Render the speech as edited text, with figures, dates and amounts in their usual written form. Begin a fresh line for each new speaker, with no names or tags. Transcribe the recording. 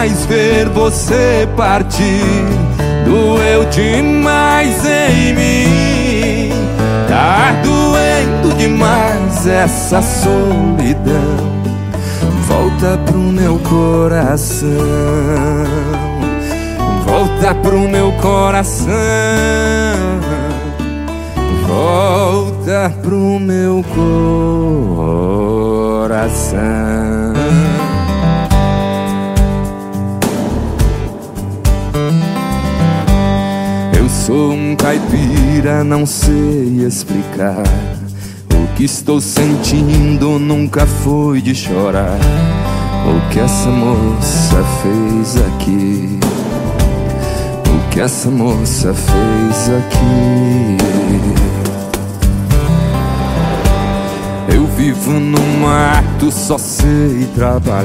demais ver você partir. Doeu demais em mim. Tá doendo demais essa solidão. Volta pro meu coração. Volta pro meu coração. Volta pro meu coração. Eu sou um caipira, não sei explicar. O que estou sentindo nunca foi de chorar. O que essa moça fez aqui? O que essa moça fez aqui? Eu vivo no mato, só sei trabalhar.